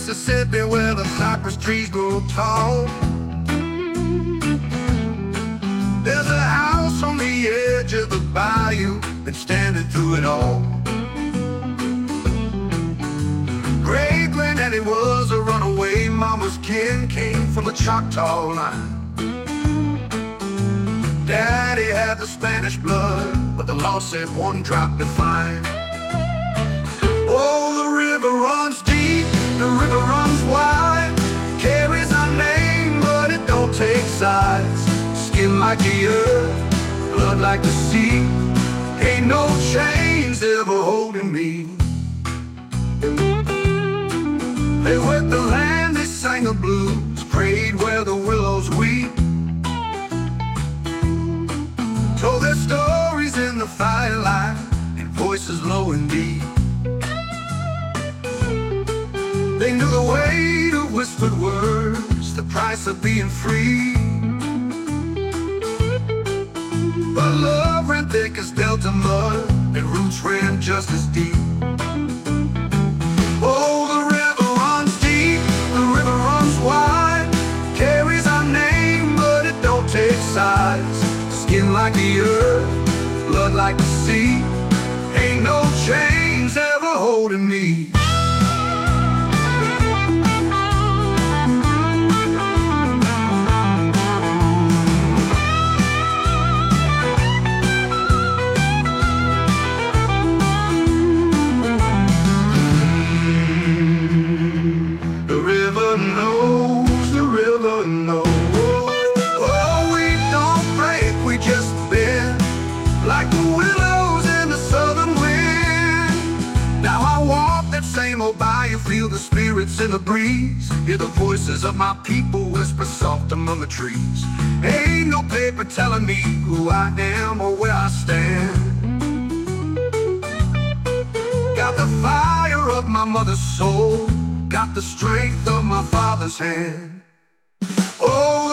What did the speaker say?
Mississippi, where the cypress trees grow tall. There's a house on the edge of the bayou, been standing through it all. Great granddaddy was a runaway, mama's kin came from the Choctaw line. Daddy had the Spanish blood, but the law said one drop defined. Oh, the river runs deep, the river runs wide, carries our name, but it don't take sides. Skin like the earth, blood like the sea, ain't no chains ever holding me. They worked the land, they sang the blues, prayed where the willows weep, told their stories in the firelight, in voices low and deep. They knew the weight of whispered words, the price of being free. But love ran thick as Delta mud, and roots ran just as deep. Oh, the river runs deep, the river runs wide, carries our name, but it don't take sides. Skin like the earth, blood like the sea, ain't no chains ever holding me. The river knows. Oh, we don't break, we just bend, like the willows in the southern wind. Now I walk that same old bayou, feel the spirits in the breeze, hear the voices of my people whisper soft among the trees. Ain't no paper telling me who I am or where I stand. Got the fire of my mother's soul, got the strength of my father's hand. Oh,